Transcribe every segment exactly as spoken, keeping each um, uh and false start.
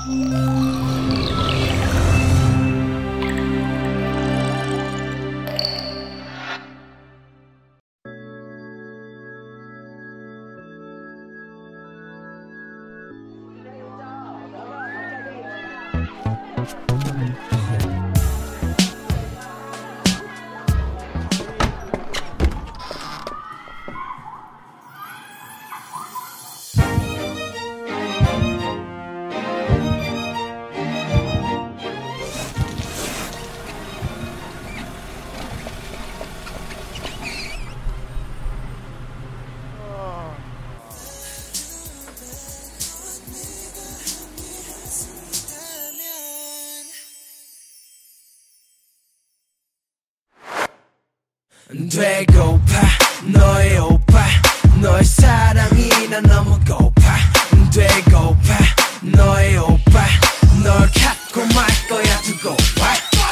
되고파 너의 오빠 너의 사랑이 난 너무 고파 되고파 너의 오빠 널 갖고 말 거야 두고 봐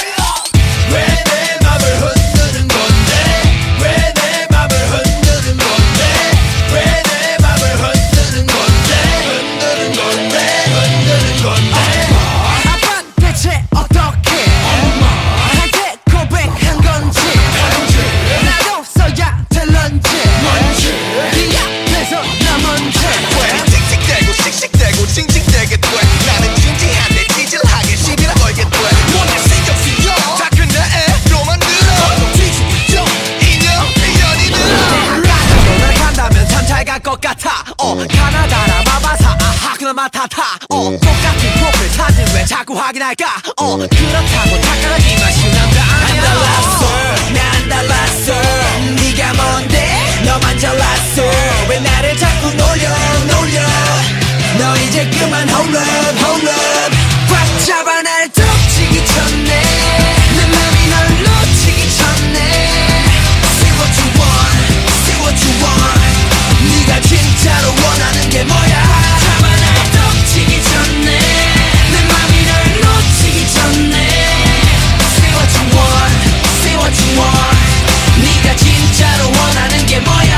왜 내 맘을 흔드는 건데 왜 내 맘을 흔드는 건데 왜 내 맘을 흔드는 건데 흔드는 건데 흔드는 건데 아빠 대체 어떻게 나한테 고백한 건지 나도 써야 될런지 네 앞에서 나 먼저 왜 칙칙대고 씩씩대고 징징대게 돼 나는 진지한데 찌질하게 시비나 걸게 돼 뭔가 신경 쓰여 다 그나애로만 들어 뒤집죠 인연 인연이 들어 날 간다면 참 잘 갈 것 같아 어 가나다라 마바사 아하 그나 마타타 어 똑같은 프로필 사진 왜 자꾸 확인할까 어 그렇다고 착각하기만 쉬운 남자 안 달랐어 난 달랐어 네가 뭔데 너만 잘났어 왜 나를 자꾸 놀려 놀려 너 이제 그만 hold up hold up 꽉 잡아 날 덮치기 전에 내 맘이 널 놓치기 전에 Say what you want Say what you want 네가 진짜로 원하는 게 뭐야 잡아 날 덮치기 전에 내 맘이 널 놓치기 전에 Say what you want Say what you want 네가 진짜로 원하는 게 뭐야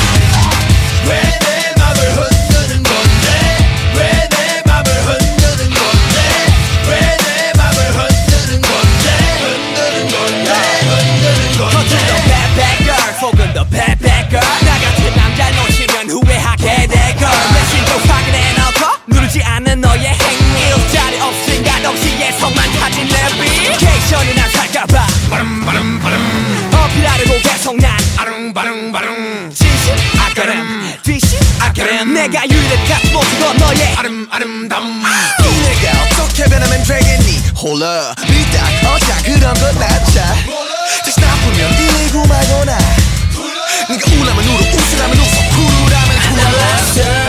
왜 내 맘을 흔드는 건데 왜 내 맘을 흔드는 건데 왜 내 맘을 흔드는 건데 흔드는 건데 흔드는 건데 겉은 더 bad bad girl 속은 더 bad bad girl 나 같은 남자 놓치면 후회하게 될걸 내심도 확인해 놓고 누르지 않는 너의 행위 일자리 없으니까 동시에 속만 타진 내비케이션이 난 살까봐 바름 바름 바름 어필하려고 계속 난 아릉바릉바릉 진심 아까름 뒷심 아까름 내가 유일한 모습도 너의 아름 아름담 내가 어떻게 변하면 되겠니 홀라 비딱 어자 그런 건 낫자 다시 나쁘면 일고 말거나 네가 우라면 울어 웃으라면 웃어 쿨하면 쿨 달랐어